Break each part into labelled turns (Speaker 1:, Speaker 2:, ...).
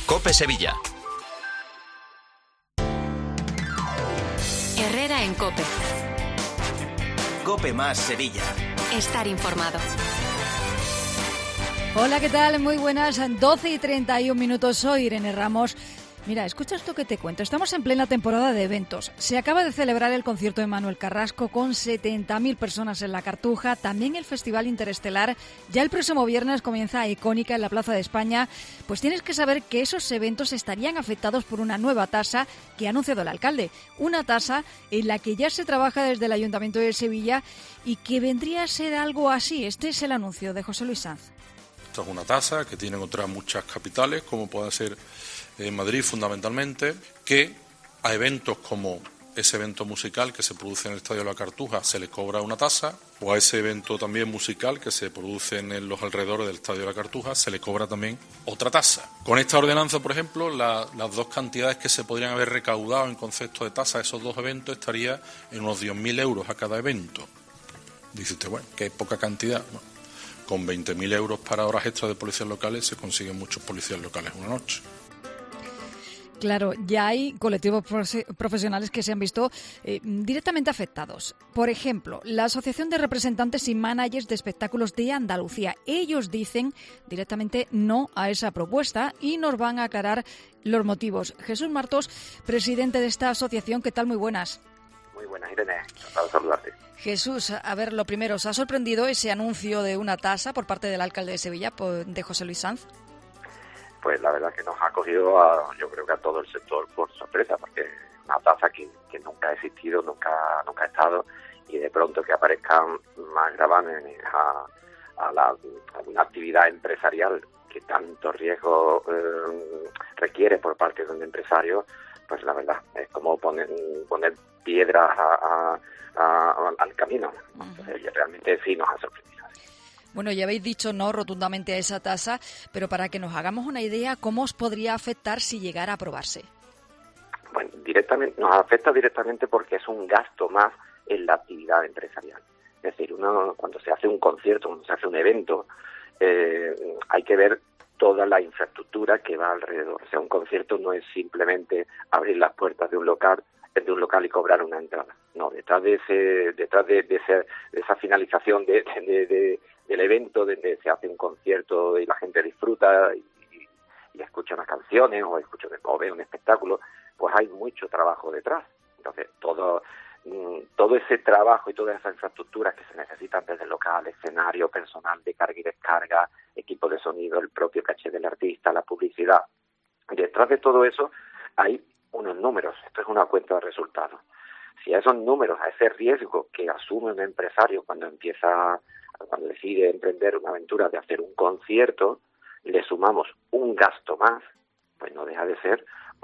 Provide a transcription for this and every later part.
Speaker 1: COPE Sevilla.
Speaker 2: Herrera en COPE.
Speaker 3: COPE más Sevilla.
Speaker 2: Estar informado.
Speaker 4: Hola, ¿qué tal? Muy buenas. 12:31. Soy Irene Ramos. Mira, escucha esto que te cuento. Estamos en plena temporada de eventos. Se acaba de celebrar el concierto de Manuel Carrasco con 70.000 personas en la Cartuja. También el Festival Interestelar. Ya el próximo viernes comienza Icónica en la Plaza de España. Pues tienes que saber que esos eventos estarían afectados por una nueva tasa que ha anunciado el alcalde. Una tasa en la que ya se trabaja desde el Ayuntamiento de Sevilla y que vendría a ser algo así. Este es el anuncio de José Luis Sanz.
Speaker 5: Esto es una tasa que tienen otras muchas capitales, como puede ser en Madrid fundamentalmente, que a eventos como ese evento musical que se produce en el Estadio de la Cartuja se le cobra una tasa, o a ese evento también musical que se produce en los alrededores del Estadio de la Cartuja se le cobra también otra tasa. Con esta ordenanza, por ejemplo, las dos cantidades que se podrían haber recaudado en concepto de tasa de esos dos eventos estaría en unos 10.000 euros a cada evento. Dice usted, bueno, que es poca cantidad, ¿no? Con 20.000 euros para horas extras de policías locales se consiguen muchos policías locales una noche.
Speaker 4: Claro, ya hay colectivos profesionales que se han visto directamente afectados. Por ejemplo, la Asociación de Representantes y Managers de Espectáculos de Andalucía. Ellos dicen directamente no a esa propuesta y nos van a aclarar los motivos. Jesús Martos, presidente de esta asociación, ¿qué tal? Muy buenas.
Speaker 6: Muy buenas, Irene. Encantado de saludarte.
Speaker 4: Jesús, a ver, lo primero, ¿os ha sorprendido ese anuncio de una tasa por parte del alcalde de Sevilla, de José Luis Sanz?
Speaker 6: Pues la verdad que nos ha cogido, yo creo que a todo el sector por sorpresa, porque una tasa que nunca ha existido, nunca ha estado, y de pronto que aparezcan más gravámenes a una actividad empresarial que tanto riesgo requiere por parte de un empresario, pues la verdad es como poner piedras al camino. Entonces, realmente sí nos ha sorprendido.
Speaker 4: Bueno, ya habéis dicho no rotundamente a esa tasa, pero para que nos hagamos una idea, ¿cómo os podría afectar si llegara a aprobarse?
Speaker 6: Bueno, nos afecta directamente porque es un gasto más en la actividad empresarial. Es decir, cuando se hace un concierto, cuando se hace un evento, hay que ver toda la infraestructura que va alrededor. O sea, un concierto no es simplemente abrir las puertas de un local y cobrar una entrada. No, detrás de esa finalización del evento, donde se hace un concierto y la gente disfruta y escucha unas canciones o ve un espectáculo, pues hay mucho trabajo detrás. Entonces, todo ese trabajo y todas esas infraestructuras que se necesitan desde el local, escenario, personal de carga y descarga, equipo de sonido, el propio caché del artista, la publicidad. Detrás de todo eso hay unos números. Esto es una cuenta de resultados. Si a esos números, a ese riesgo que asume un empresario cuando decide emprender una aventura de hacer un concierto, le sumamos un gasto más, pues no deja de ser,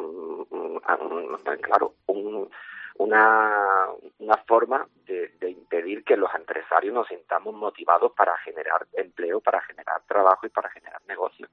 Speaker 6: una forma de impedir que los empresarios nos sintamos motivados para generar empleo, para generar trabajo y para generar negocio.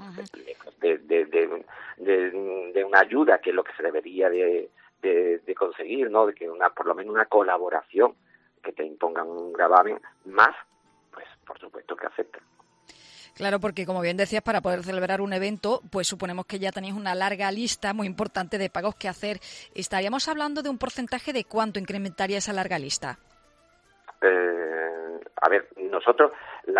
Speaker 6: De una ayuda, que es lo que se debería de conseguir, ¿no? De que por lo menos una colaboración, que te impongan un gravamen más, pues por supuesto que afecta.
Speaker 4: Claro, porque como bien decías, para poder celebrar un evento, pues suponemos que ya tenéis una larga lista muy importante de pagos que hacer. ¿Estaríamos hablando de un porcentaje de cuánto incrementaría esa larga lista?
Speaker 6: A ver, nosotros,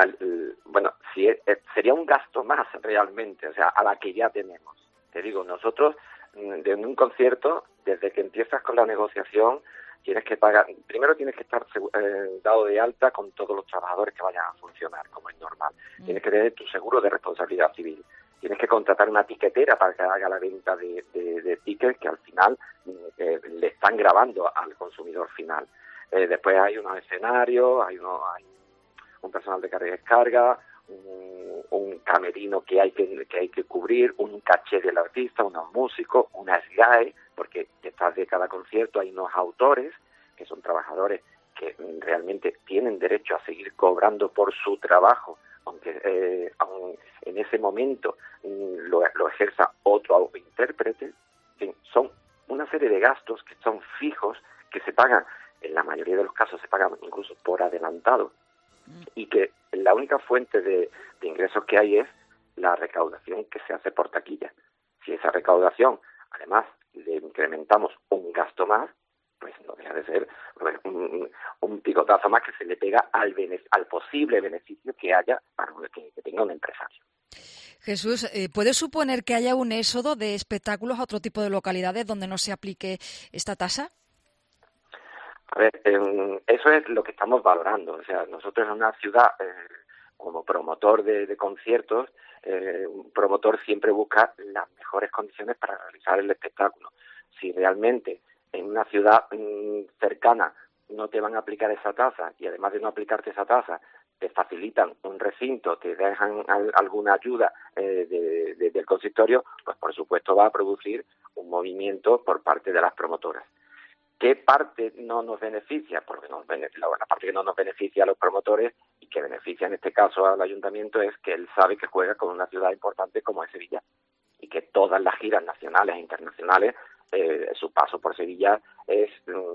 Speaker 6: sería un gasto más realmente, o sea, a la que ya tenemos. Te digo, nosotros, de un concierto, desde que empiezas con la negociación, tienes que pagar, primero tienes que estar dado de alta con todos los trabajadores que vayan a funcionar, como es normal. Tienes que tener tu seguro de responsabilidad civil. Tienes que contratar una tiquetera para que haga la venta de tickets que al final le están grabando al consumidor final. Después hay unos escenarios, hay un personal de carga y descarga, un camerino que hay que cubrir, un caché del artista, unos músicos, una SGAE, porque detrás de cada concierto hay unos autores, que son trabajadores que realmente tienen derecho a seguir cobrando por su trabajo, aunque en ese momento lo ejerza otro intérprete. En fin, son una serie de gastos que son fijos, que se pagan, en la mayoría de los casos se pagan incluso por adelantado, y que la única fuente de ingresos que hay es la recaudación que se hace por taquilla. Si esa recaudación, además, le incrementamos un gasto más, pues no deja de ser un picotazo más que se le pega al posible beneficio que haya para que tenga un empresario.
Speaker 4: Jesús, ¿puede suponer que haya un éxodo de espectáculos a otro tipo de localidades donde no se aplique esta tasa?
Speaker 6: A ver, eso es lo que estamos valorando. O sea, nosotros en una ciudad, como promotor de conciertos, un promotor siempre busca las mejores condiciones para realizar el espectáculo. Si realmente en una ciudad cercana no te van a aplicar esa tasa y además de no aplicarte esa tasa te facilitan un recinto, te dejan alguna ayuda del consistorio, pues por supuesto va a producir un movimiento por parte de las promotoras. ¿Qué parte no nos beneficia? Porque la parte que no nos beneficia a los promotores y que beneficia en este caso al ayuntamiento es que él sabe que juega con una ciudad importante como es Sevilla y que todas las giras nacionales e internacionales, su paso por Sevilla es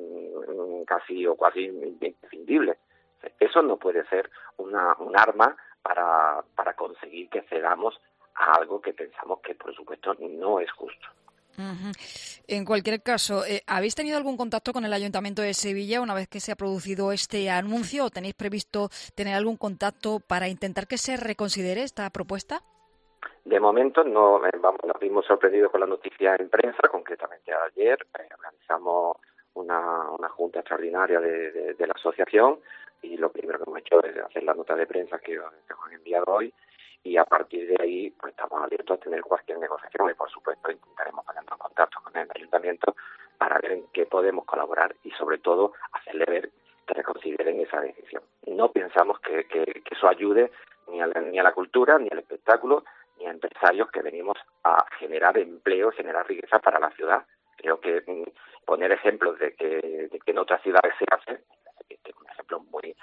Speaker 6: casi imprescindible. Eso no puede ser un arma para conseguir que cedamos a algo que pensamos que, por supuesto, no es justo.
Speaker 4: Uh-huh. En cualquier caso, ¿habéis tenido algún contacto con el Ayuntamiento de Sevilla una vez que se ha producido este anuncio o tenéis previsto tener algún contacto para intentar que se reconsidere esta propuesta?
Speaker 6: De momento no, nos vimos sorprendidos con la noticia en prensa, concretamente ayer organizamos una junta extraordinaria de la asociación y lo primero que hemos hecho es hacer la nota de prensa que os han enviado hoy y a partir de ahí pues estamos abiertos a tener cualquier negociación y por supuesto intentaremos ponernos en contacto con el ayuntamiento para ver en qué podemos colaborar y sobre todo hacerle ver que reconsideren esa decisión. No pensamos que eso ayude ni a la cultura, ni al espectáculo, ni a empresarios que venimos a generar empleo, generar riqueza para la ciudad. Creo que poner ejemplos de que en otras ciudades se hace, es un ejemplo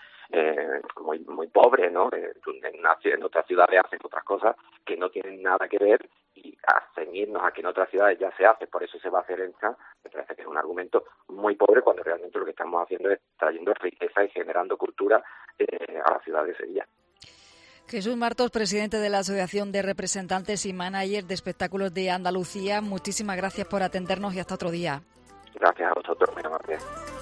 Speaker 6: muy pobre, ¿no? En otras ciudades hacen otras cosas que no tienen nada que ver y a ceñirnos a que en otras ciudades ya se hace, por eso se va a hacer en esta, me parece que es un argumento muy pobre cuando realmente lo que estamos haciendo es trayendo riqueza y generando cultura a la ciudad de Sevilla.
Speaker 4: Jesús Martos, presidente de la Asociación de Representantes y Managers de Espectáculos de Andalucía, muchísimas gracias por atendernos y hasta otro día.
Speaker 6: Gracias a vosotros, muy amable.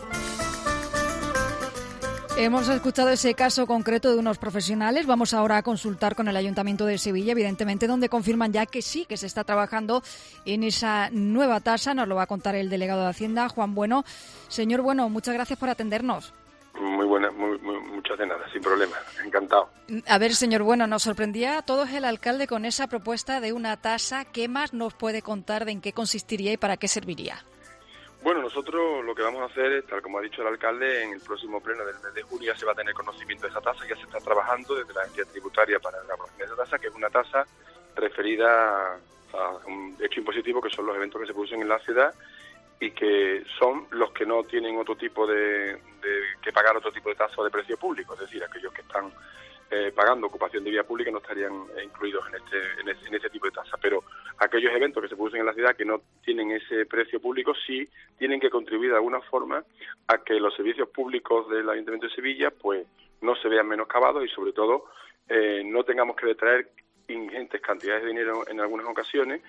Speaker 4: Hemos escuchado ese caso concreto de unos profesionales. Vamos ahora a consultar con el Ayuntamiento de Sevilla, evidentemente, donde confirman ya que sí, que se está trabajando en esa nueva tasa. Nos lo va a contar el delegado de Hacienda, Juan Bueno. Señor Bueno, muchas gracias por atendernos.
Speaker 1: Muy buena, muchas de nada, sin problema, encantado.
Speaker 4: A ver, señor Bueno, nos sorprendía a todos el alcalde con esa propuesta de una tasa. ¿Qué más nos puede contar de en qué consistiría y para qué serviría?
Speaker 1: Bueno, nosotros lo que vamos a hacer es, tal como ha dicho el alcalde, en el próximo pleno del mes de junio ya se va a tener conocimiento de esa tasa, ya se está trabajando desde la entidad tributaria para la elaboración de esa tasa, que es una tasa referida a un hecho impositivo que son los eventos que se producen en la ciudad y que son los que no tienen otro tipo de que pagar otro tipo de tasa o de precio público, es decir, aquellos que están pagando ocupación de vía pública no estarían incluidos en ese tipo de tasa, pero aquellos eventos que se producen en la ciudad que no tienen ese precio público sí tienen que contribuir de alguna forma a que los servicios públicos del Ayuntamiento de Sevilla pues no se vean menoscabados y sobre todo no tengamos que detraer ingentes cantidades de dinero en algunas ocasiones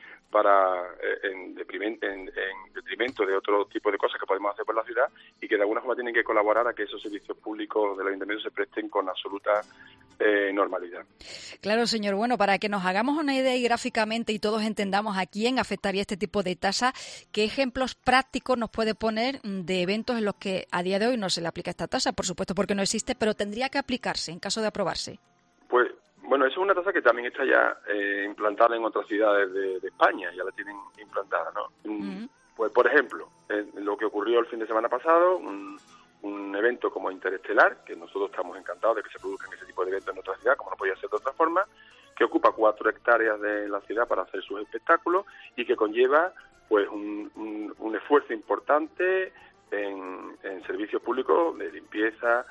Speaker 1: en detrimento de otro tipo de cosas que podemos hacer por la ciudad y que de alguna forma tienen que colaborar a que esos servicios públicos del Ayuntamiento se presten con absoluta normalidad.
Speaker 4: Claro, señor. Bueno, para que nos hagamos una idea y gráficamente y todos entendamos a quién afectaría este tipo de tasa, ¿qué ejemplos prácticos nos puede poner de eventos en los que a día de hoy no se le aplica esta tasa? Por supuesto, porque no existe, pero tendría que aplicarse en caso de aprobarse.
Speaker 1: Pues bueno, eso es una tasa que también está ya implantada en otras ciudades de España, ya la tienen implantada, ¿no? Uh-huh. Pues, por ejemplo, lo que ocurrió el fin de semana pasado, un evento como Interestelar, que nosotros estamos encantados de que se produzcan ese tipo de eventos en otra ciudad, como no podía ser de otra forma, que ocupa 4 hectáreas de la ciudad para hacer sus espectáculos y que conlleva pues un esfuerzo importante en servicios públicos de limpieza,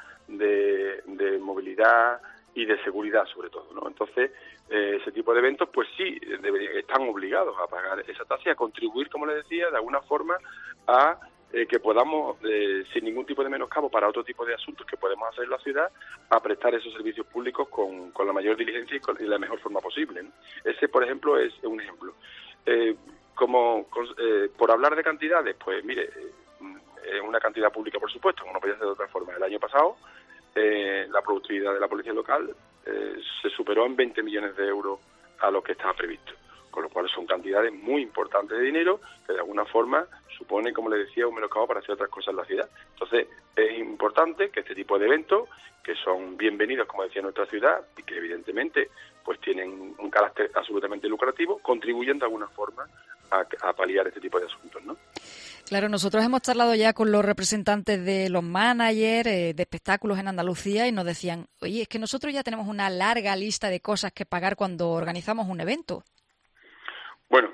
Speaker 1: de movilidad y de seguridad sobre todo, ¿no? Entonces, ese tipo de eventos, pues sí, están obligados a pagar esa tasa y a contribuir, como les decía, de alguna forma a que podamos, sin ningún tipo de menoscabo para otro tipo de asuntos que podemos hacer en la ciudad, a prestar esos servicios públicos con la mayor diligencia y la mejor forma posible, ¿no? Ese, por ejemplo, es un ejemplo. por hablar de cantidades, pues mire, una cantidad pública, por supuesto, como no podía ser de otra forma. El año pasado, la productividad de la policía local se superó en 20 millones de euros a lo que estaba previsto, con lo cual son cantidades muy importantes de dinero que de alguna forma supone, como le decía, un menoscabo para hacer otras cosas en la ciudad. Entonces es importante que este tipo de eventos, que son bienvenidos, como decía, en nuestra ciudad y que evidentemente pues tienen un carácter absolutamente lucrativo, contribuyen de alguna forma a paliar este tipo de asuntos, ¿no?
Speaker 4: Claro, nosotros hemos charlado ya con los representantes de los managers de espectáculos en Andalucía y nos decían, oye, es que nosotros ya tenemos una larga lista de cosas que pagar cuando organizamos un evento.
Speaker 1: Bueno,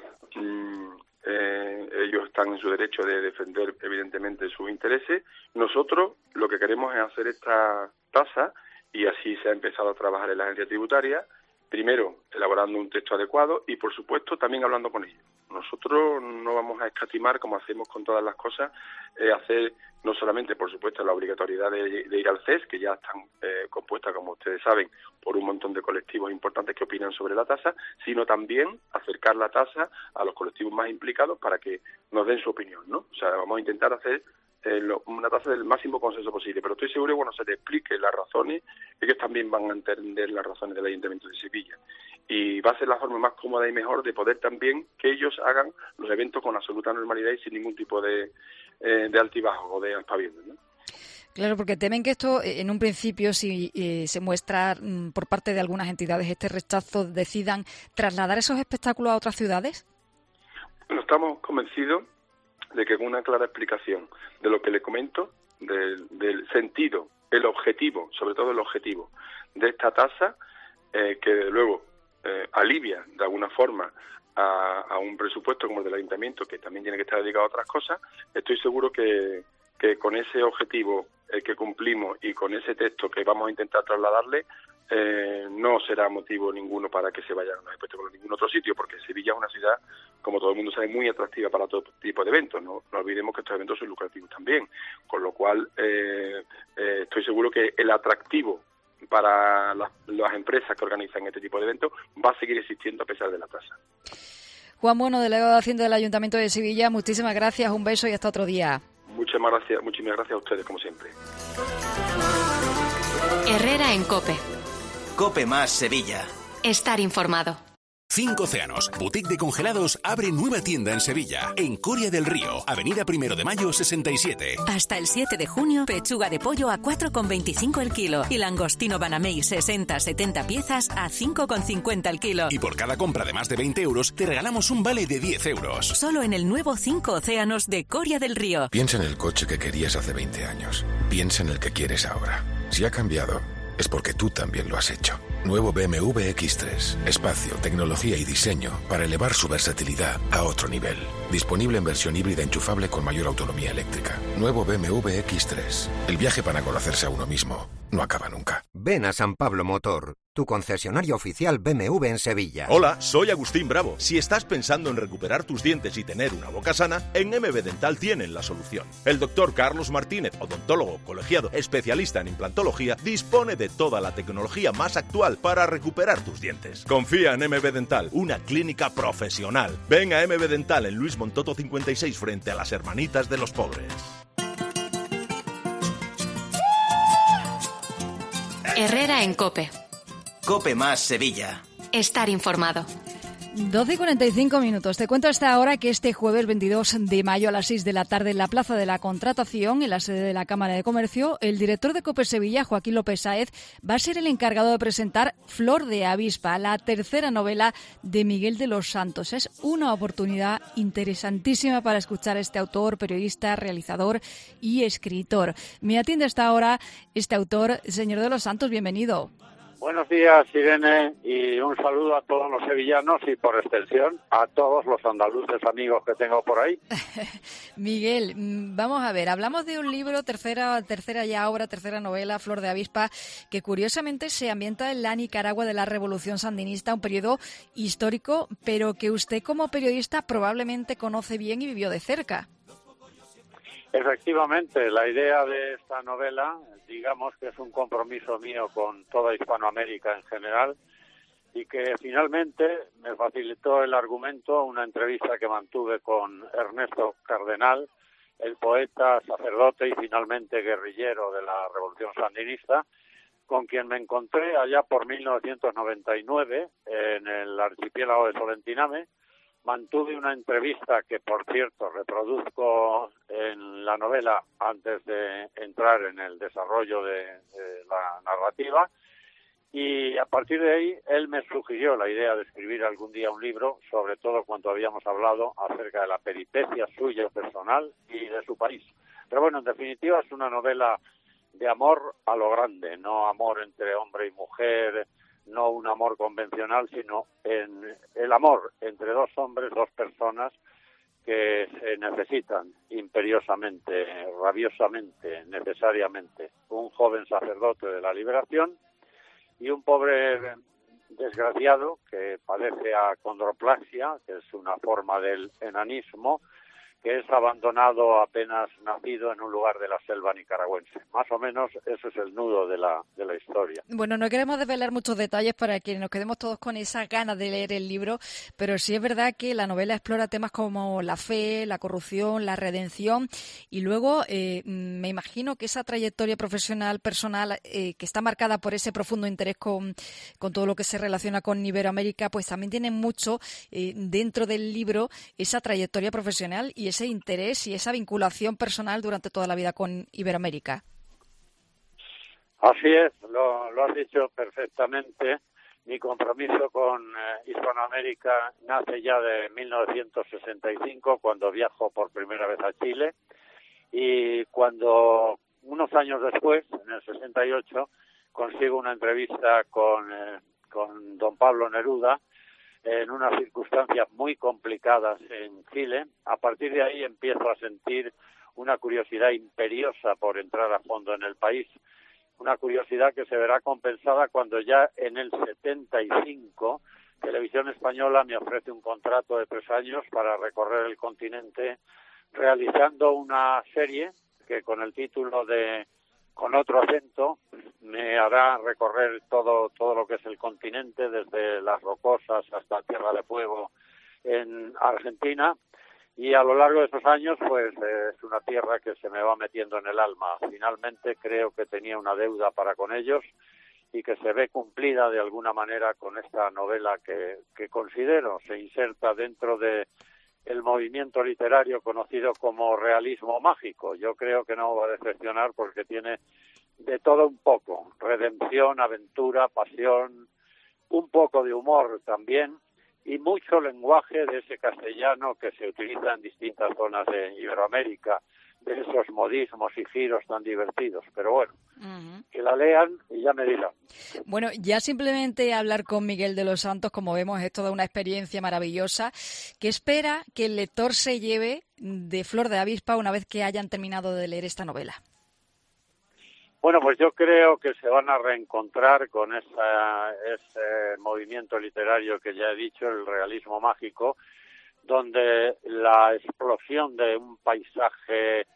Speaker 1: ellos están en su derecho de defender evidentemente sus intereses. Nosotros lo que queremos es hacer esta tasa, y así se ha empezado a trabajar en la agencia tributaria, primero elaborando un texto adecuado y por supuesto también hablando con ellos. Nosotros no vamos a escatimar, como hacemos con todas las cosas, hacer no solamente, por supuesto, la obligatoriedad de ir al CES, que ya están compuestas, como ustedes saben, por un montón de colectivos importantes que opinan sobre la tasa, sino también acercar la tasa a los colectivos más implicados para que nos den su opinión, ¿no? O sea, vamos a intentar hacer una tasa del máximo consenso posible, pero estoy seguro que cuando se les explique las razones, ellos también van a entender las razones del Ayuntamiento de Sevilla. Y va a ser la forma más cómoda y mejor de poder también que ellos hagan los eventos con absoluta normalidad y sin ningún tipo de altibajo o de aspavientos, ¿no?
Speaker 4: Claro, porque temen que esto, en un principio, si se muestra por parte de algunas entidades este rechazo, decidan trasladar esos espectáculos a otras ciudades.
Speaker 1: Bueno, estamos convencidos de que con una clara explicación de lo que le comento, del sentido, el objetivo, sobre todo el objetivo de esta tasa, que desde luego alivia de alguna forma a un presupuesto como el del Ayuntamiento, que también tiene que estar dedicado a otras cosas, estoy seguro que con ese objetivo que cumplimos y con ese texto que vamos a intentar trasladarle, no será motivo ninguno para que se vayan a los espectáculos a ningún otro sitio, porque Sevilla es una ciudad, como todo el mundo sabe, muy atractiva para todo tipo de eventos. No olvidemos que estos eventos son lucrativos también, con lo cual estoy seguro que el atractivo para las empresas que organizan este tipo de eventos va a seguir existiendo a pesar de la tasa.
Speaker 4: Juan Bueno, delegado de Hacienda del Ayuntamiento de Sevilla, muchísimas gracias, un beso y hasta otro día.
Speaker 1: Muchísimas gracias a ustedes, como siempre.
Speaker 2: Herrera en COPE.
Speaker 3: COPE más Sevilla.
Speaker 2: Estar informado.
Speaker 7: 5 Océanos, boutique de congelados, abre nueva tienda en Sevilla, en Coria del Río, Avenida 1 de Mayo 67.
Speaker 8: Hasta el 7 de junio, pechuga de pollo a 4,25 el kilo y langostino Banamey 60-70 piezas a 5,50 el kilo.
Speaker 7: Y por cada compra de más de 20 euros, te regalamos un vale de 10 euros.
Speaker 8: Solo en el nuevo 5 Océanos de Coria del Río.
Speaker 9: Piensa en el coche que querías hace 20 años. Piensa en el que quieres ahora. Si ha cambiado, es porque tú también lo has hecho. Nuevo BMW X3. Espacio, tecnología y diseño para elevar su versatilidad a otro nivel. Disponible en versión híbrida enchufable con mayor autonomía eléctrica. Nuevo BMW X3. El viaje para conocerse a uno mismo no acaba nunca.
Speaker 10: Ven a San Pablo Motor, tu concesionario oficial BMW en Sevilla.
Speaker 11: Hola, soy Agustín Bravo. Si estás pensando en recuperar tus dientes y tener una boca sana, en MB Dental tienen la solución. El doctor Carlos Martínez, odontólogo colegiado especialista en implantología, dispone de toda la tecnología más actual para recuperar tus dientes. Confía en MB Dental, una clínica profesional. Ven a MB Dental en Luis Montoto 56 frente a las Hermanitas de los Pobres.
Speaker 2: Herrera en COPE.
Speaker 3: COPE más Sevilla.
Speaker 2: Estar informado.
Speaker 4: 12:45. Te cuento a esta hora que este jueves 22 de mayo a las 6 de la tarde en la Plaza de la Contratación, en la sede de la Cámara de Comercio, el director de COPE Sevilla, Joaquín López Sáez, va a ser el encargado de presentar Flor de Avispa, la tercera novela de Miguel de los Santos. Es una oportunidad interesantísima para escuchar a este autor, periodista, realizador y escritor. Me atiende a esta hora este autor, señor de los Santos, bienvenido.
Speaker 12: Buenos días, Irene, y un saludo a todos los sevillanos y, por extensión, a todos los andaluces amigos que tengo por ahí.
Speaker 4: Miguel, vamos a ver, hablamos de un libro, tercera novela, Flor de Avispa, que curiosamente se ambienta en la Nicaragua de la Revolución Sandinista, un periodo histórico, pero que usted como periodista probablemente conoce bien y vivió de cerca.
Speaker 12: Efectivamente, la idea de esta novela, digamos que es un compromiso mío con toda Hispanoamérica en general, y que finalmente me facilitó el argumento una entrevista que mantuve con Ernesto Cardenal, el poeta, sacerdote y finalmente guerrillero de la Revolución Sandinista, con quien me encontré allá por 1999 en el archipiélago de Solentiname. Mantuve una entrevista que, por cierto, reproduzco en la novela antes de entrar en el desarrollo de la narrativa, y a partir de ahí él me sugirió la idea de escribir algún día un libro, sobre todo cuando habíamos hablado acerca de la peripecia suya personal y de su país. Pero bueno, en definitiva es una novela de amor a lo grande, no amor entre hombre y mujer, no un amor convencional, sino en el amor entre dos hombres, dos personas que se necesitan imperiosamente, rabiosamente, necesariamente. Un joven sacerdote de la liberación y un pobre desgraciado que padece acondroplasia, que es una forma del enanismo, que es abandonado apenas nacido en un lugar de la selva nicaragüense. Más o menos eso es el nudo de la historia.
Speaker 4: Bueno, no queremos desvelar muchos detalles para que nos quedemos todos con esa gana de leer el libro, pero sí es verdad que la novela explora temas como la fe, la corrupción, la redención, y luego me imagino que esa trayectoria profesional, personal, que está marcada por ese profundo interés con todo lo que se relaciona con Iberoamérica, pues también tiene mucho dentro del libro esa trayectoria profesional y ese interés y esa vinculación personal durante toda la vida con Iberoamérica.
Speaker 12: Así es, lo has dicho perfectamente. Mi compromiso con Hispanoamérica nace ya de 1965, cuando viajo por primera vez a Chile, y cuando unos años después, en el 68, consigo una entrevista con don Pablo Neruda, en unas circunstancias muy complicadas en Chile. A partir de ahí empiezo a sentir una curiosidad imperiosa por entrar a fondo en el país, una curiosidad que se verá compensada cuando ya en el 75 Televisión Española me ofrece un contrato de 3 años para recorrer el continente realizando una serie que con el título de Con otro acento me hará recorrer todo lo que es el continente, desde Las Rocosas hasta Tierra de Fuego en Argentina, y a lo largo de esos años pues es una tierra que se me va metiendo en el alma. Finalmente creo que tenía una deuda para con ellos y que se ve cumplida de alguna manera con esta novela que considero se inserta dentro de el movimiento literario conocido como realismo mágico. Yo creo que no va a decepcionar porque tiene de todo un poco: redención, aventura, pasión, un poco de humor también, y mucho lenguaje de ese castellano que se utiliza en distintas zonas de Iberoamérica, de esos modismos y giros tan divertidos. Pero bueno, que la lean y ya me dirán.
Speaker 4: Bueno, ya simplemente hablar con Miguel de los Santos, como vemos, es toda una experiencia maravillosa. ¿Qué espera que el lector se lleve de Flor de Avispa una vez que hayan terminado de leer esta novela?
Speaker 12: Bueno, pues yo creo que se van a reencontrar con ese movimiento literario que ya he dicho, el realismo mágico, donde la explosión de un paisaje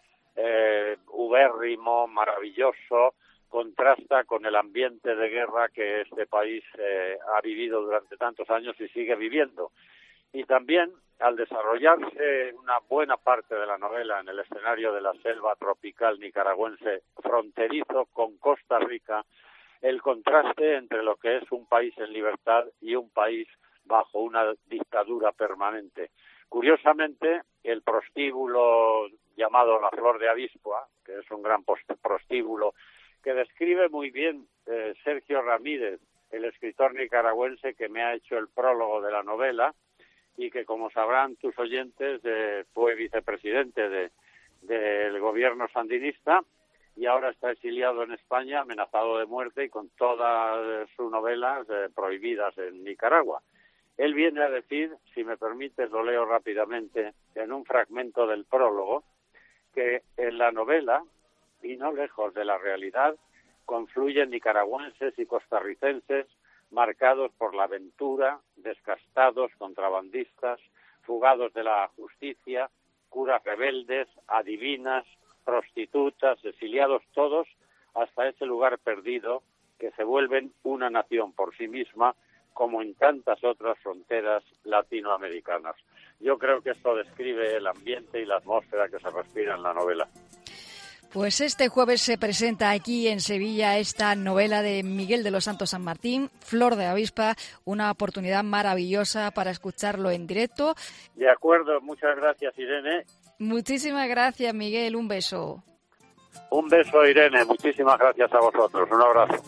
Speaker 12: ubérrimo, maravilloso, contrasta con el ambiente de guerra que este país ha vivido durante tantos años y sigue viviendo. Y también, al desarrollarse una buena parte de la novela en el escenario de la selva tropical nicaragüense fronterizo con Costa Rica, el contraste entre lo que es un país en libertad y un país bajo una dictadura permanente. Curiosamente, el prostíbulo llamado La Flor de Avispa, que es un gran prostíbulo que describe muy bien Sergio Ramírez, el escritor nicaragüense que me ha hecho el prólogo de la novela, y que, como sabrán tus oyentes, fue vicepresidente del gobierno sandinista y ahora está exiliado en España, amenazado de muerte y con todas sus novelas prohibidas en Nicaragua. Él viene a decir, si me permites, lo leo rápidamente, en un fragmento del prólogo, que en la novela, y no lejos de la realidad, confluyen nicaragüenses y costarricenses marcados por la aventura, descastados, contrabandistas, fugados de la justicia, curas rebeldes, adivinas, prostitutas, exiliados todos hasta ese lugar perdido, que se vuelven una nación por sí misma, como en tantas otras fronteras latinoamericanas. Yo creo que esto describe el ambiente y la atmósfera que se respira en la novela.
Speaker 4: Pues este jueves se presenta aquí en Sevilla esta novela de Miguel de los Santos San Martín, Flor de Avispa, una oportunidad maravillosa para escucharlo en directo.
Speaker 12: De acuerdo, muchas gracias, Irene.
Speaker 4: Muchísimas gracias, Miguel, un beso.
Speaker 12: Un beso, Irene, muchísimas gracias a vosotros, un abrazo.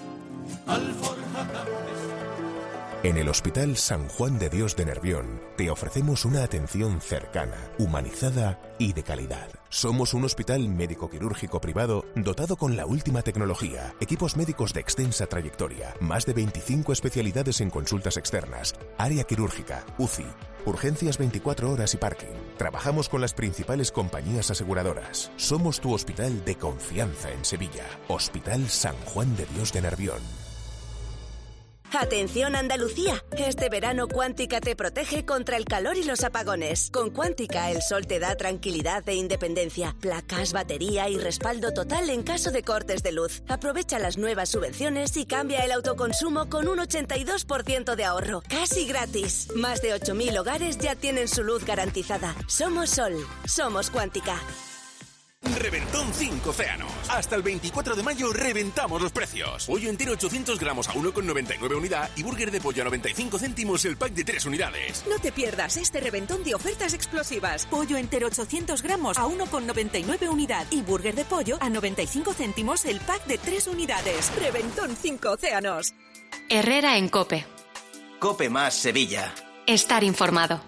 Speaker 7: En el Hospital San Juan de Dios de Nervión te ofrecemos una atención cercana, humanizada y de calidad. Somos un hospital médico-quirúrgico privado dotado con la última tecnología, equipos médicos de extensa trayectoria, más de 25 especialidades en consultas externas, área quirúrgica, UCI, urgencias 24 horas y parking. Trabajamos con las principales compañías aseguradoras. Somos tu hospital de confianza en Sevilla. Hospital San Juan de Dios de Nervión.
Speaker 13: Atención Andalucía, este verano Cuántica te protege contra el calor y los apagones. Con Cuántica el sol te da tranquilidad e independencia, placas, batería y respaldo total en caso de cortes de luz. Aprovecha las nuevas subvenciones y cambia el autoconsumo con un 82% de ahorro, casi gratis. Más de 8.000 hogares ya tienen su luz garantizada. Somos Sol, somos Cuántica.
Speaker 7: Reventón 5 Océanos. Hasta el 24 de mayo reventamos los precios. Pollo entero 800 gramos a 1,99 unidad y burger de pollo a 95 céntimos el pack de 3 unidades.
Speaker 8: No te pierdas este reventón de ofertas explosivas. Pollo entero 800 gramos a 1,99 unidad y burger de pollo a 95 céntimos el pack de 3 unidades. Reventón 5 Océanos.
Speaker 2: Herrera en COPE.
Speaker 3: COPE más Sevilla.
Speaker 2: Estar informado.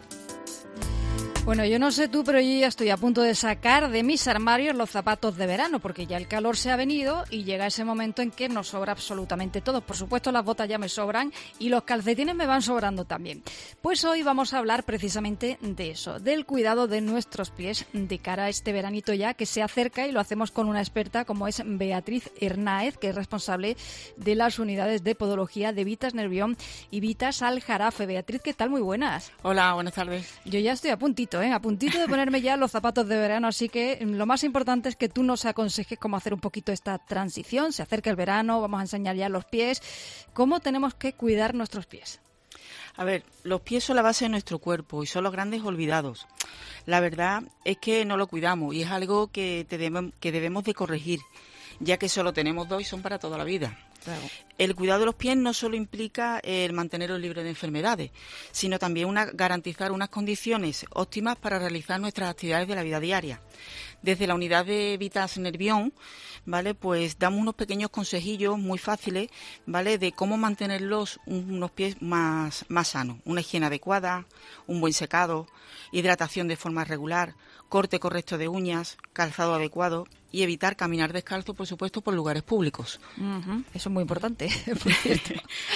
Speaker 4: Bueno, yo no sé tú, pero yo ya estoy a punto de sacar de mis armarios los zapatos de verano, porque ya el calor se ha venido y llega ese momento en que nos sobra absolutamente todo. Por supuesto, las botas ya me sobran y los calcetines me van sobrando también. Pues hoy vamos a hablar precisamente de eso, del cuidado de nuestros pies de cara a este veranito ya que se acerca, y lo hacemos con una experta como es Beatriz Hernáez, que es responsable de las unidades de podología de Vitas Nervión y Vitas Aljarafe. Beatriz, ¿qué tal? Muy buenas.
Speaker 14: Hola, buenas tardes.
Speaker 4: Yo ya estoy a puntito de ponerme ya los zapatos de verano, así que lo más importante es que tú nos aconsejes cómo hacer un poquito esta transición. Se acerca el verano, vamos a enseñar ya los pies. ¿Cómo tenemos que cuidar nuestros pies?
Speaker 14: A ver, los pies son la base de nuestro cuerpo y son los grandes olvidados. La verdad es que no lo cuidamos y es algo que debemos de corregir, ya que solo tenemos 2 y son para toda la vida. Claro. El cuidado de los pies no solo implica el mantenerlos libres de enfermedades, sino también garantizar unas condiciones óptimas para realizar nuestras actividades de la vida diaria. Desde la unidad de Vitas Nervión, ¿vale?, pues damos unos pequeños consejillos muy fáciles, ¿vale?, de cómo mantenerlos unos pies más sanos. Una higiene adecuada, un buen secado, hidratación de forma regular, corte correcto de uñas, calzado adecuado y evitar caminar descalzo, por supuesto, por lugares públicos.
Speaker 4: Uh-huh. Eso es muy importante, por cierto.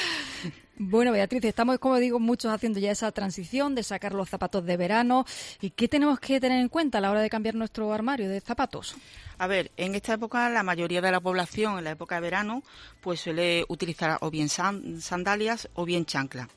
Speaker 4: Bueno, Beatriz, estamos, como digo, muchos haciendo ya esa transición de sacar los zapatos de verano. ¿Y qué tenemos que tener en cuenta a la hora de cambiar nuestro armario de zapatos?
Speaker 14: A ver, en esta época la mayoría de la población, en la época de verano, pues suele utilizar o bien sandalias o bien chanclas.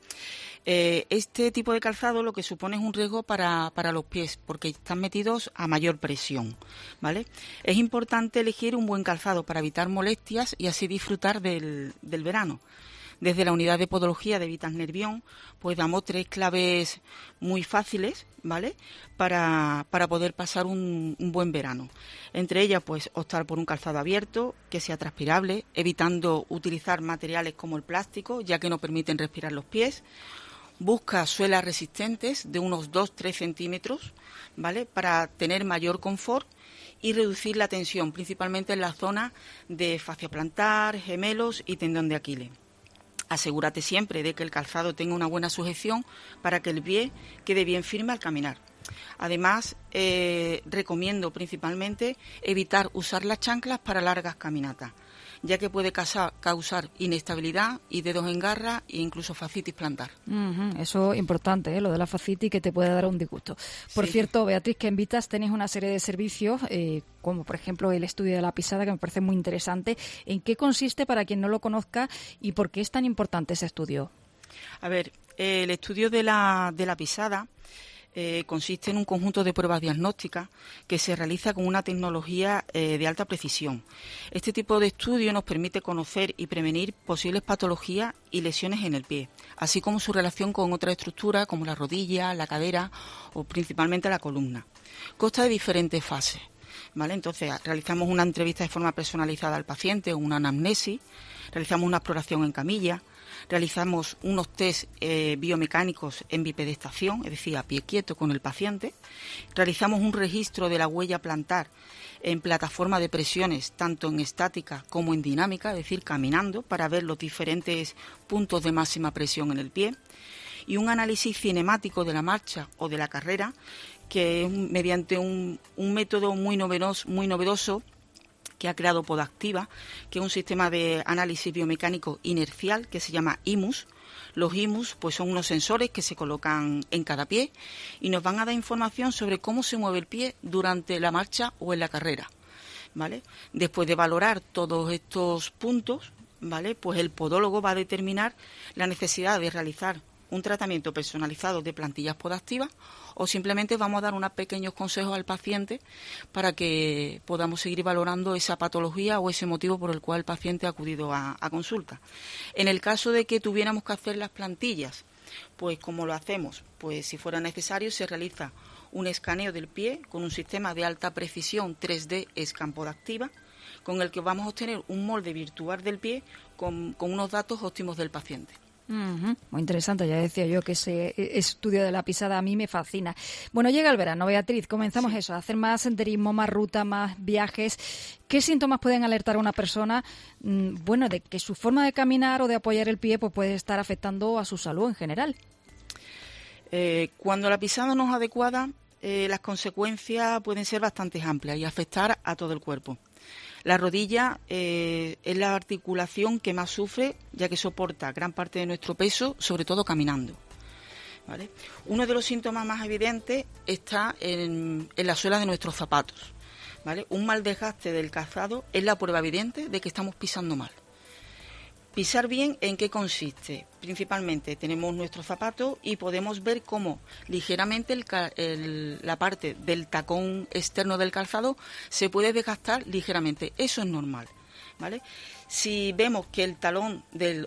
Speaker 14: Este tipo de calzado lo que supone es un riesgo para los pies, porque están metidos a mayor presión, ¿vale? Es importante elegir un buen calzado para evitar molestias y así disfrutar del verano. Desde la unidad de podología de Vitas Nervión, pues damos 3 claves muy fáciles, ¿vale?, para poder pasar un buen verano. Entre ellas, pues optar por un calzado abierto, que sea transpirable, evitando utilizar materiales como el plástico, ya que no permiten respirar los pies. Busca suelas resistentes de unos 2-3 centímetros, ¿vale?, para tener mayor confort y reducir la tensión, principalmente en la zona de fascia plantar, gemelos y tendón de Aquiles. Asegúrate siempre de que el calzado tenga una buena sujeción para que el pie quede bien firme al caminar. Además, recomiendo principalmente evitar usar las chanclas para largas caminatas, ya que puede causar inestabilidad y dedos en garra e incluso fascitis plantar.
Speaker 4: Eso es importante, lo de la fascitis, que te puede dar un disgusto. Por cierto, Beatriz, que en Vitas tenéis una serie de servicios, como por ejemplo el estudio de la pisada, que me parece muy interesante. ¿En qué consiste, para quien no lo conozca, y por qué es tan importante ese estudio?
Speaker 14: A ver, el estudio de la pisada consiste en un conjunto de pruebas diagnósticas que se realiza con una tecnología de alta precisión. Este tipo de estudio nos permite conocer y prevenir posibles patologías y lesiones en el pie, así como su relación con otras estructuras como la rodilla, la cadera o principalmente la columna. Consta de diferentes fases, ¿vale? Entonces, realizamos una entrevista de forma personalizada al paciente, una anamnesis, realizamos una exploración en camilla, realizamos unos test biomecánicos en bipedestación, es decir, a pie quieto con el paciente, realizamos un registro de la huella plantar en plataforma de presiones, tanto en estática como en dinámica, es decir, caminando, para ver los diferentes puntos de máxima presión en el pie, y un análisis cinemático de la marcha o de la carrera, que es mediante un método muy novedoso que ha creado Podactiva, que es un sistema de análisis biomecánico inercial que se llama IMUS. Los IMUS pues son unos sensores que se colocan en cada pie y nos van a dar información sobre cómo se mueve el pie durante la marcha o en la carrera, ¿vale? Después de valorar todos estos puntos, ¿vale?, pues el podólogo va a determinar la necesidad de realizar un tratamiento personalizado de plantillas podactivas o simplemente vamos a dar unos pequeños consejos al paciente para que podamos seguir valorando esa patología o ese motivo por el cual el paciente ha acudido a consulta. En el caso de que tuviéramos que hacer las plantillas, pues ¿cómo lo hacemos? Pues si fuera necesario se realiza un escaneo del pie con un sistema de alta precisión 3D Scan Podactiva, con el que vamos a obtener un molde virtual del pie con unos datos óptimos del paciente.
Speaker 4: Muy interesante, ya decía yo que ese estudio de la pisada a mí me fascina. Bueno, llega el verano, Beatriz, comenzamos a hacer más senderismo, más ruta, más viajes. ¿Qué síntomas pueden alertar a una persona, de que su forma de caminar o de apoyar el pie pues puede estar afectando a su salud en general?
Speaker 14: Cuando la pisada no es adecuada, las consecuencias pueden ser bastante amplias y afectar a todo el cuerpo. La rodilla es la articulación que más sufre, ya que soporta gran parte de nuestro peso, sobre todo caminando, ¿vale? Uno de los síntomas más evidentes está en la suela de nuestros zapatos, ¿vale? Un mal desgaste del calzado es la prueba evidente de que estamos pisando mal. Pisar bien, ¿en qué consiste? Principalmente tenemos nuestros zapatos y podemos ver cómo ligeramente la parte del tacón externo del calzado se puede desgastar ligeramente. Eso es normal, ¿vale? Si vemos que el tacón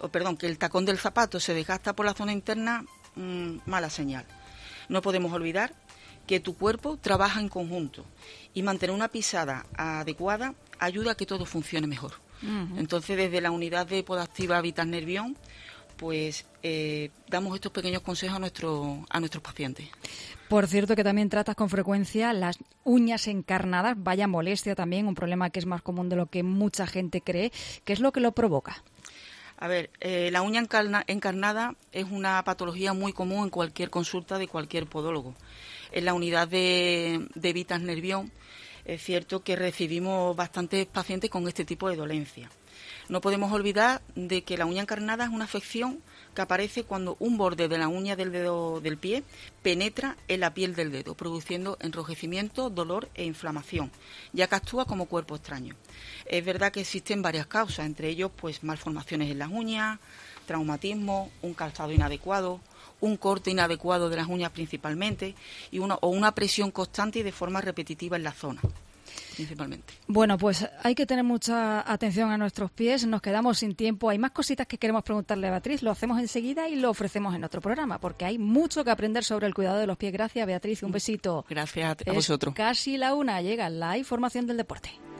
Speaker 14: del zapato se desgasta por la zona interna, mala señal. No podemos olvidar que tu cuerpo trabaja en conjunto y mantener una pisada adecuada ayuda a que todo funcione mejor. Entonces, desde la unidad de Podactiva Vitas Nervión, pues damos estos pequeños consejos a nuestros pacientes.
Speaker 4: Por cierto, que también tratas con frecuencia las uñas encarnadas, vaya molestia también, un problema que es más común de lo que mucha gente cree. ¿Qué es lo que lo provoca?
Speaker 14: A ver, la uña encarnada es una patología muy común en cualquier consulta de cualquier podólogo. En la unidad de Vitas Nervión es cierto que recibimos bastantes pacientes con este tipo de dolencia. No podemos olvidar de que la uña encarnada es una afección que aparece cuando un borde de la uña del dedo del pie penetra en la piel del dedo, produciendo enrojecimiento, dolor e inflamación, ya que actúa como cuerpo extraño. Es verdad que existen varias causas, entre ellos pues malformaciones en las uñas, traumatismo, un calzado inadecuado, un corte inadecuado de las uñas principalmente o una presión constante y de forma repetitiva en la zona, principalmente.
Speaker 4: Bueno, pues hay que tener mucha atención a nuestros pies, nos quedamos sin tiempo. Hay más cositas que queremos preguntarle a Beatriz, lo hacemos enseguida y lo ofrecemos en otro programa, porque hay mucho que aprender sobre el cuidado de los pies. Gracias, Beatriz, un besito.
Speaker 14: Gracias a vosotros.
Speaker 4: Casi la 1, llega la información del deporte.